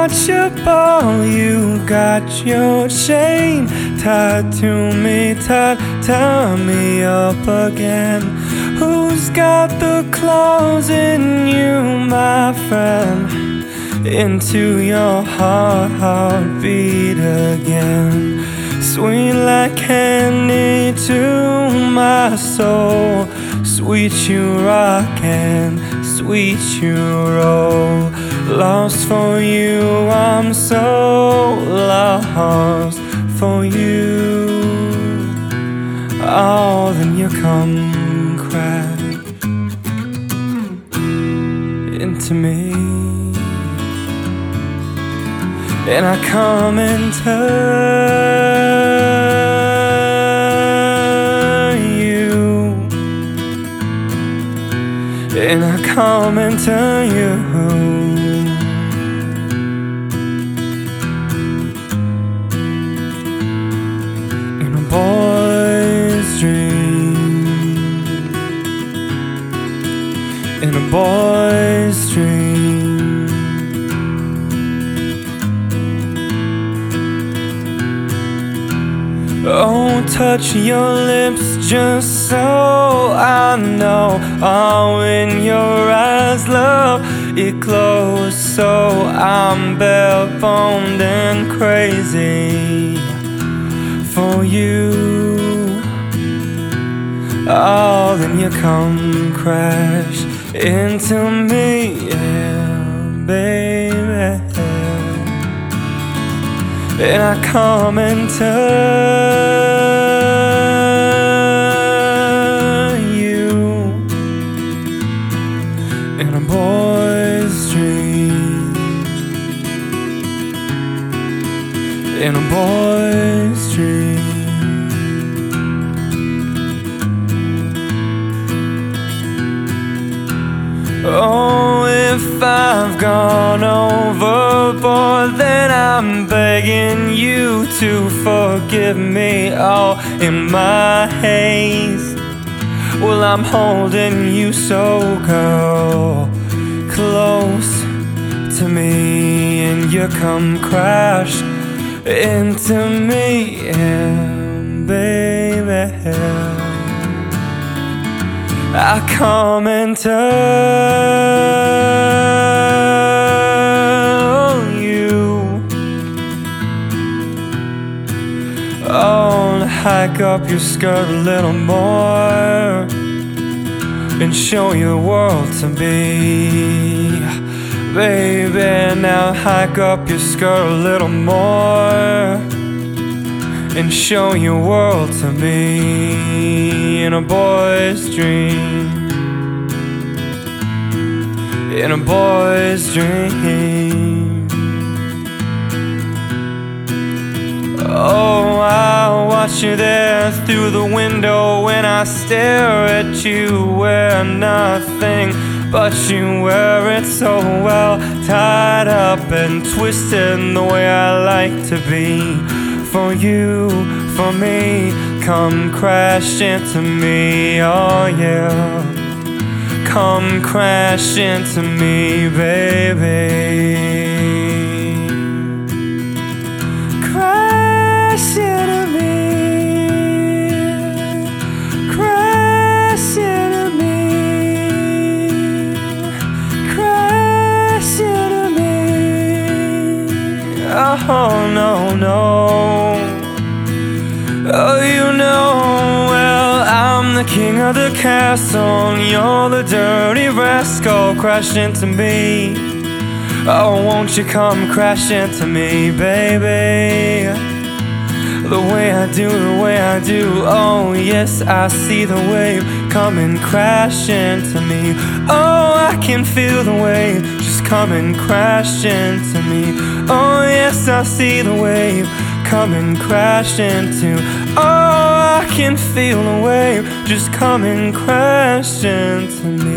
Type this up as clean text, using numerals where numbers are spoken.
untouchable. You got your chain tied to me, tie me up again. Who's got the claws in you, my friend? Into your heartbeat again. Sweet like candy to my soul. Sweet you rock and sweet you roll. Lost for you, I'm so lost for you. Oh, then you come crash into me, and I come and turn you, and I come and turn you. In a boy's dream, in a boy's dream. Oh, touch your lips just so I know. Oh, in your eyes, love, it glows so I'm bare-boned and crazy for you. Oh, then you come crash into me, yeah, baby. And I come and turn you in a boy's dream, in a boy's dream. Oh, if I've gone overboard, then I'm begging you to forgive me. Oh, in my haste, well, I'm holding you so, girl, close to me, and you come crash into me, yeah, baby. I come and turn you. Oh, and hike up your skirt a little more and show your world to me, baby. Now hike up your skirt a little more and show your world to me in a boy's dream, in a boy's dream. Oh, I'll watch you there through the window when I stare at you. Wear nothing but you wear it so well, tied up and twisted the way I like to be. For you, for me, come crash into me, oh yeah. Come crash into me, baby. Crash into me, crash into me, crash into me. Oh no, no. Oh, you know, well, I'm the king of the castle, and you're the dirty rascal. Crash into me. Oh, won't you come crash into me, baby? The way I do, the way I do. Oh, yes, I see the wave come and crash into me. Oh, I can feel the wave just come and crash into me. Oh, yes, I see the wave come and crash into. Oh, I can feel the wave just come and crash into me.